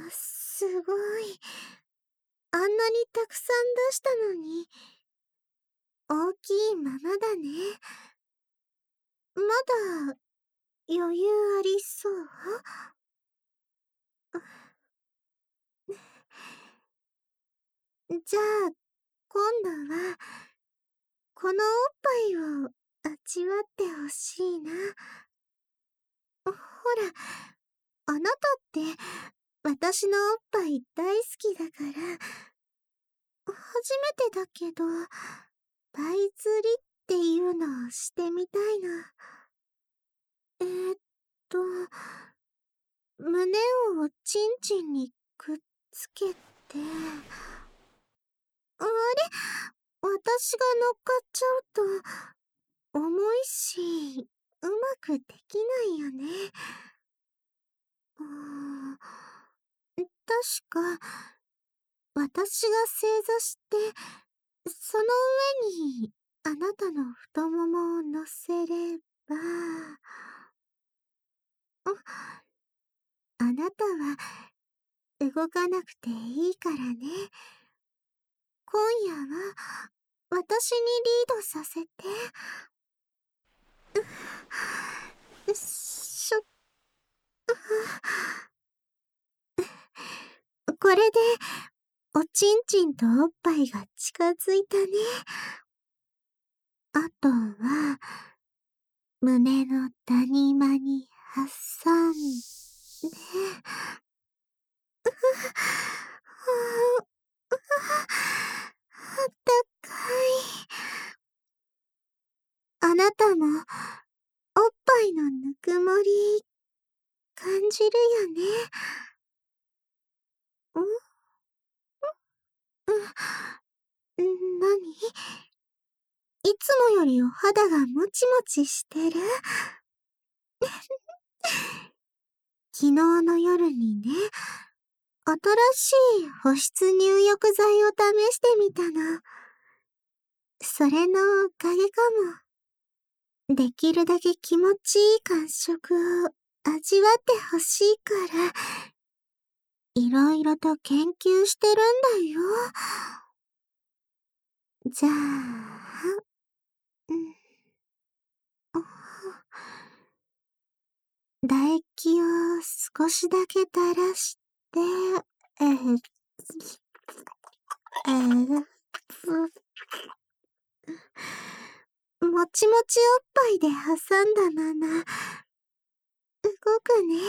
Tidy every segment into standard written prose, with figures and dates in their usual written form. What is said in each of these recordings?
すごい。あんなにたくさん出したのに、大きいままだね。まだ余裕ありそう？じゃあ、今度は、このおっぱいを味わってほしいな。ほら、あなたって私のおっぱい大好きだから、初めてだけど、パイ釣りっていうのをしてみたいな。えーっと、胸をおちんちんにくっつけて、あれ、私が乗っかっちゃうと、重いし、うまくできないよね。確か、私が正座して、その上にあなたの太ももを乗せれば、あなたは動かなくていいからね。今夜は私にリードさせて。しょ、これでおちんちんとおっぱいが近づいたね。あとは胸の谷間に挟んで、あったかい。あなたもおっぱいのぬくもり感じるよね。何？いつもよりお肌がもちもちしてる？昨日の夜にね、新しい保湿入浴剤を試してみたの。それのおかげかも。できるだけ気持ちいい感触を味わってほしいから、いろいろと研究してるんだよ。じゃあ、唾液を少しだけ垂らして、えー、えー、もちもちおっぱいで挟んだまま、動くね。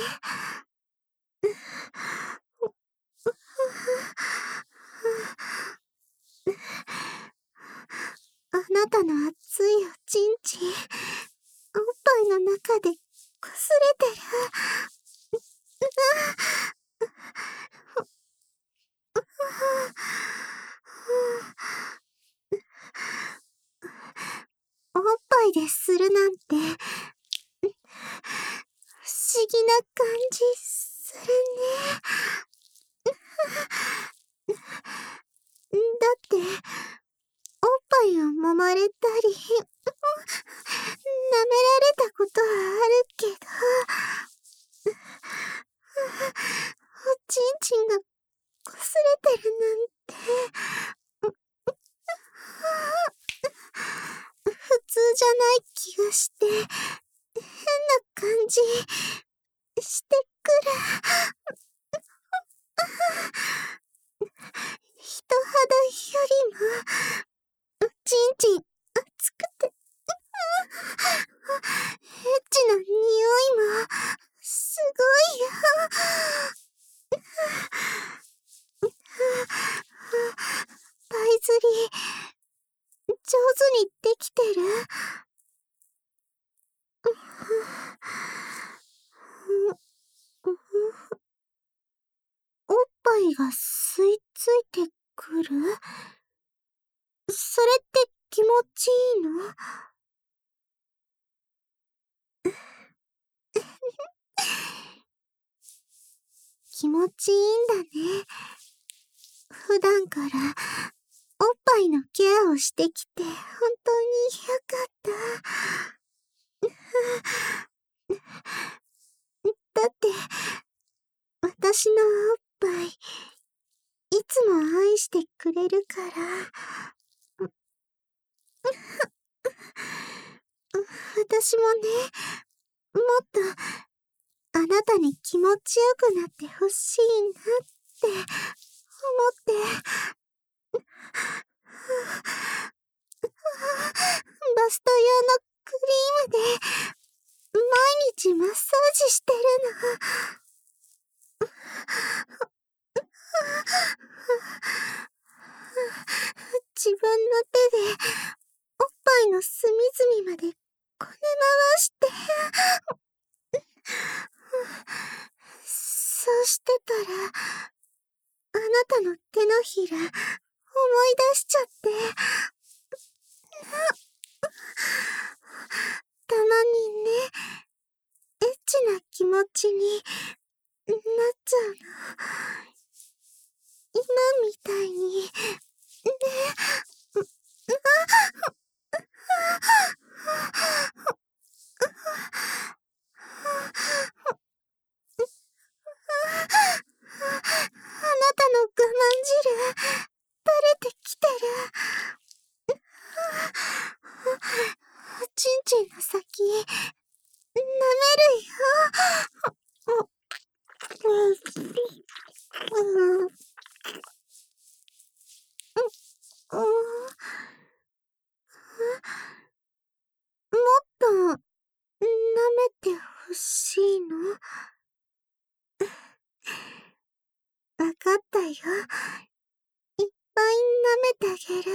あなたの熱いおちんちん、おっぱいの中でこすれてる。おっぱいでするなんて、不思議な感じするね。だって、おっぱいを揉まれたり、舐められたことはあるけど、おちんちんがこすれてるなんて、普通じゃない気がして、変な感じしてくる。人肌よりも、おちんちん熱くて、エッチな匂いも、すごいよ。パイ釣り、上手にできてる？おっぱいが吸い付いてくる？それって気持ちいいの？気持ちいいんだね。普段からおっぱいのケアをしてきて本当によかった。だって、私のおっぱい、いつも愛してくれるから。私もね、もっとあなたに気持ちよくなってほしいなって思って。バスト用のクリームで毎日マッサージしてるの。自分の手でおっぱいの隅々までこね回して。そうしてたら、あなたの手のひら思い出しちゃって。たまにね、エッチな気持ちになっちゃうの。今みたいに、ね。あなたの我慢汁、垂れてきてる。ちんちんの先、舐めるよ。もっと舐めてほしいの？わかったよ。いっぱい舐めてあげる。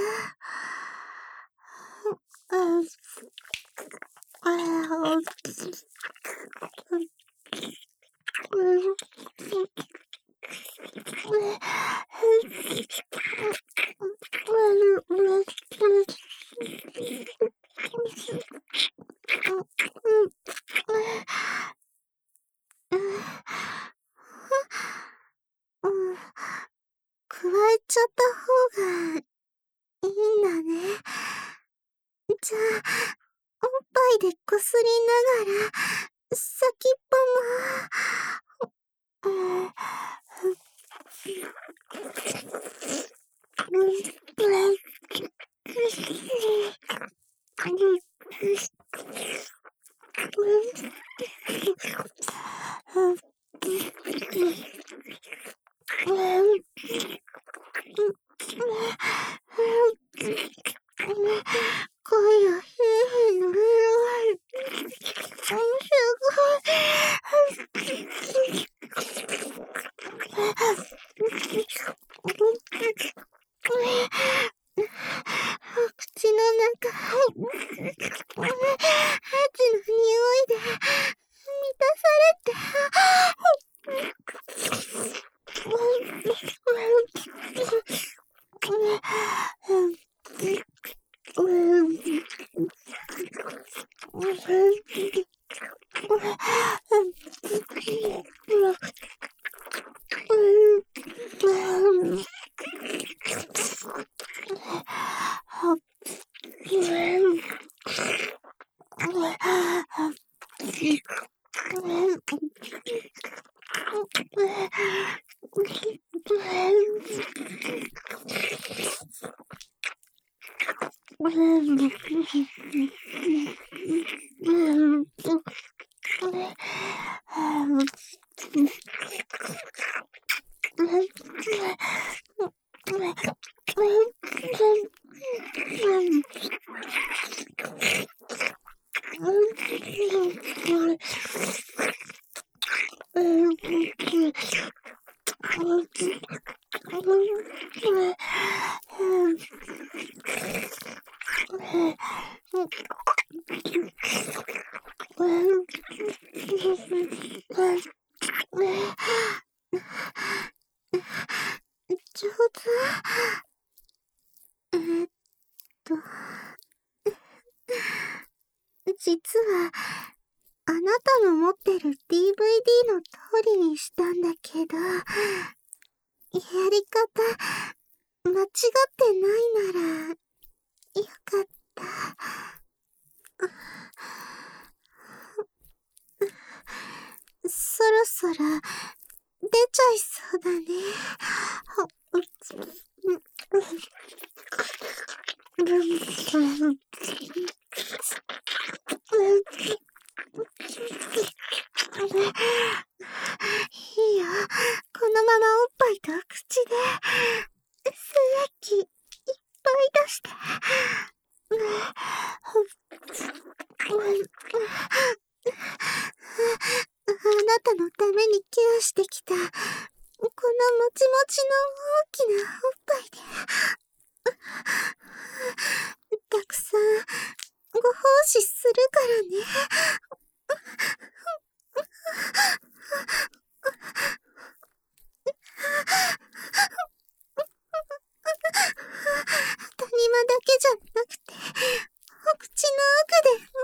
加えちゃった方がいいんだね。じゃあ、おっぱいでこすりながら、先っぽも。声が変なの。すごい。口の中、エッチの匂いで満たされて。上手。と、実は、あなたの持ってる DVD の通りにしたんだけど、やり方、間違ってないなら、よかった。そろそろ、 出ちゃいそうだね。いいよ。このままおっぱいと口で、精液いっぱい出して。あなたのためにケアしてきた、このもちもちの大きなおっぱいで、たくさんご奉仕するからね。谷間だけじゃなくて、お口の奥で、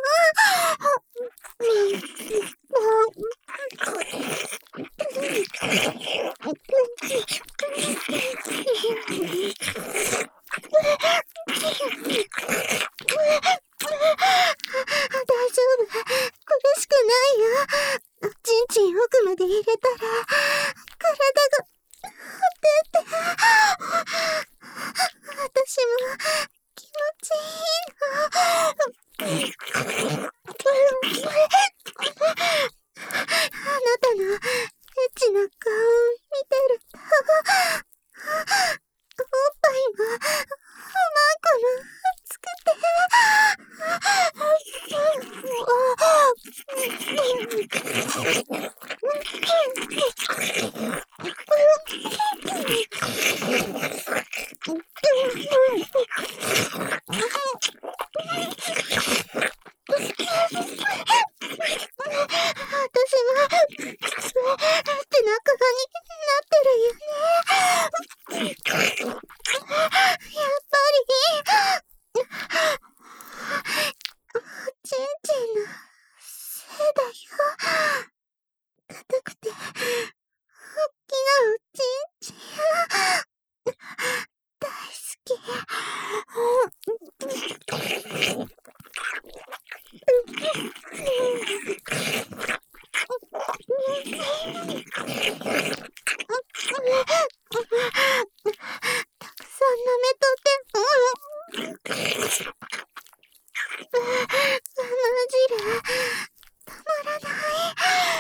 大丈夫。苦しくないよ。ちんちん奥まで入れたら、体が、って。私も、気持ちいいの。あなたのエッチな顔を見てると、おっぱいも、おまんこも熱くて、私も、ってな顔になってるよね。やっぱり、おちんちんのせいだよ。硬くて、おっきなおちんちん。大好き。たくさん舐めとって、マジで、たまらない。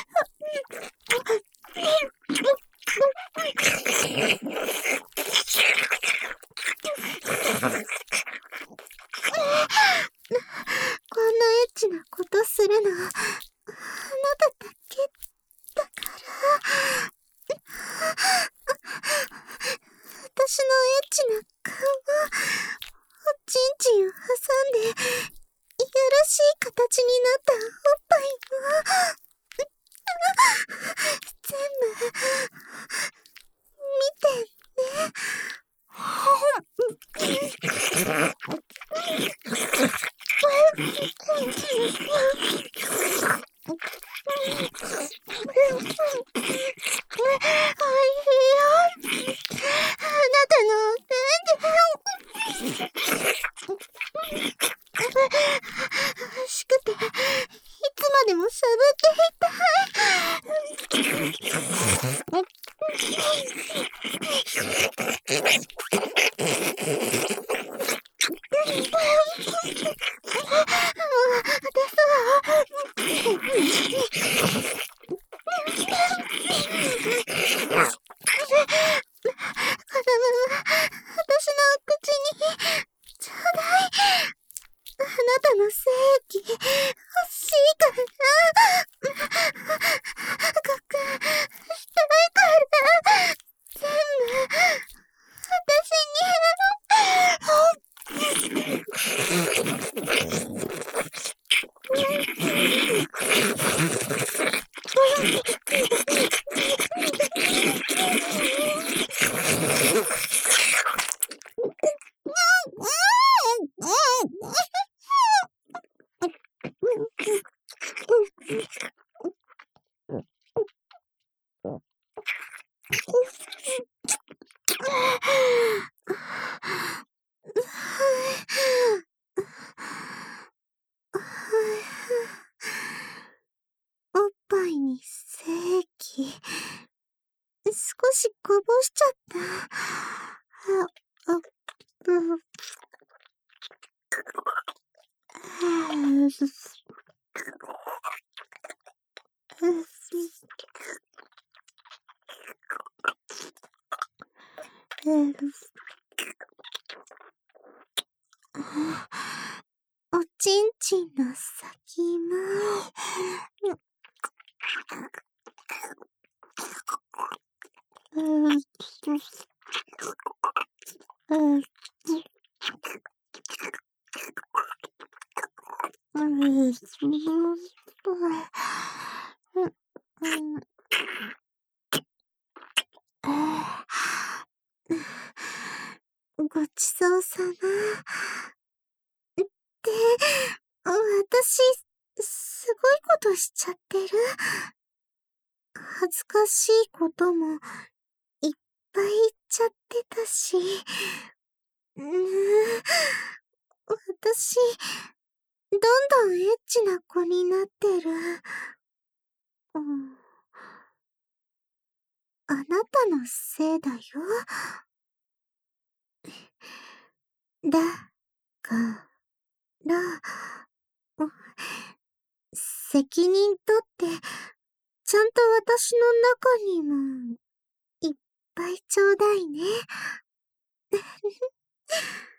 こんなエッチなことするの、あなただけだから。私のエッチな顔を、おちんちんを挟んで、いやらしい形になったおっぱいを、全部、見てね。欲しくて、いつまでもしゃぶっていたい。私の口に、ちょうだい。あなたの精液、欲しいから。ごく、したいから。全部、私に。 しちゃった。おちんちんの先も。ごちそうさま。って私、すごいことしちゃってる。恥ずかしいこともいっぱい言っちゃってたし。私、どんどんエッチな子になってる。あなたのせいだよ。だから、責任取って、ちゃんと私の中にも、いっぱいちょうだいね。